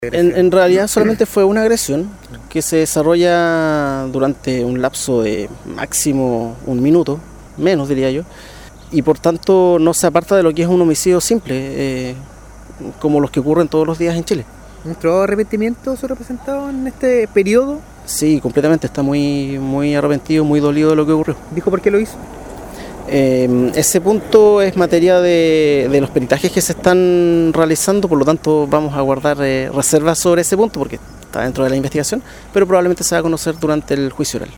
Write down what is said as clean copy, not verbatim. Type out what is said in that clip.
En realidad solamente fue una agresión que se desarrolla durante un lapso de máximo un minuto, menos diría yo, y por tanto no se aparta de lo que es un homicidio simple, como los que ocurren todos los días en Chile. ¿Mostró arrepentimiento su representado en este periodo? Sí, completamente, está muy arrepentido, muy dolido de lo que ocurrió. ¿Dijo por qué lo hizo? Ese punto es materia de los peritajes que se están realizando, por lo tanto vamos a guardar reservas sobre ese punto porque está dentro de la investigación, pero probablemente se va a conocer durante el juicio oral.